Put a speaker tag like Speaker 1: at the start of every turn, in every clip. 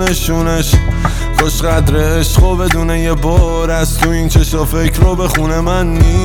Speaker 1: نشونش. خوش قدر عشقو بدونه یه بار از تو این چشا فکر رو بخونه. من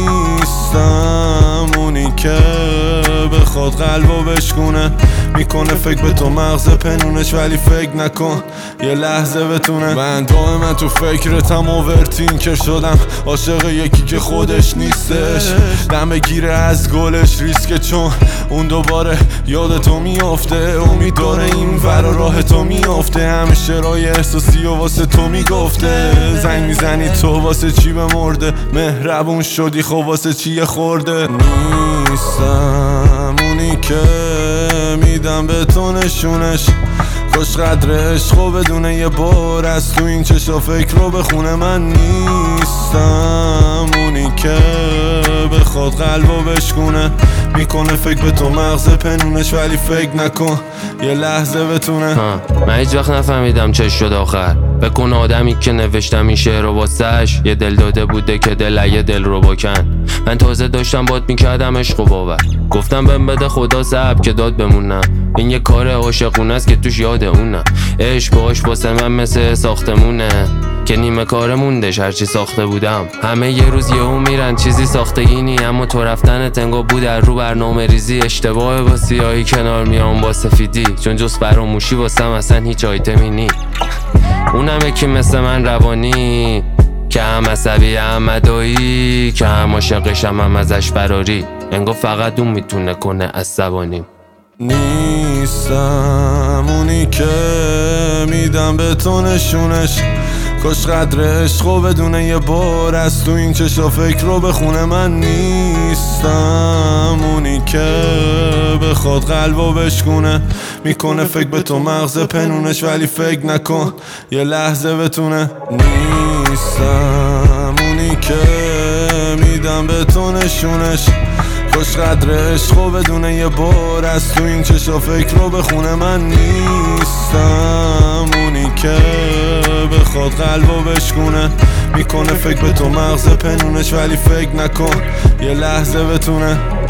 Speaker 1: نیستم اونی که بخواد قلبو بشکونه. میکنه فکر به تو مغز پنونش ولی فکر نکن یه لحظه بتونه. من دائما تو فکرتم اوورتینکر شدم، عاشق یکی که خودش نیستش. دم گیره از گلش ریسکه چون اون دوباره یاد تو میافته. امید داره این ور راه تو میافته، همیشه رای احساسی و واسه تو میگفته. زنگ میزنی تو واسه چی بمرده، مهربون شدی خب واسه چی یه خورده. نیستم اونی که میدم به تو نشونش. خوش قدر عشقو بدونه یه بار از تو این چشا فکر رو بخونه. من نیستم اونی که بخواد قلبو بشکونه. میکنه فکر به تو مغز پنونش ولی فکر نکن یه لحظه بتونه.
Speaker 2: من هیچ وقت نفهمیدم چه شد آخر. بکن آدمی که نوشتم این شعر رو واسش یه دل داده بوده که دل یه دل رو بکن. من تازه داشتم باد میکردم عشق و باور، گفتم بهم بده خدا صبر که داد بمونم. این یه کار عاشقونه است که توش یاد اونم. عشق باش واسه من مثل ساختمونه که نیمه کار موندش هرچی ساخته بودم. همه یه روز یهو میرن چیزی ساختگی نی، اما تو رفتن تنگو بود در رو برنامه ریزی. اشتباه با سیاهی کنار میام با سفیدی، چون جز فراموشی واسم اصلا هیچ آیتمی نی. اونم یکی مثل من روانی که هم عصبی هم مدایی، که هم عاشقشم هم ازش فراری. انگار فقط اون میتونه کنه عصبانیم.
Speaker 1: نیستم اونی که میدم به تو نشونش. خوش قدر عشقو بدونه یه بار از تو این چشا فکر رو بخونه. من نیستم اونی که بخواد قلبو بشکونه. میکنه فکر به تو مغز پنونش ولی فکر نکن یه لحظه بتونه. نیستم اونی که میدم به تو نشونش. خوش قدر عشقو بدونه یه بار از تو این چشا فکر رو بخونه. من نیستم اونی که بخواد قلبو بشکونه. میکنه فکر به تو مغز پنونش ولی فکر نکن یه لحظه بتونه.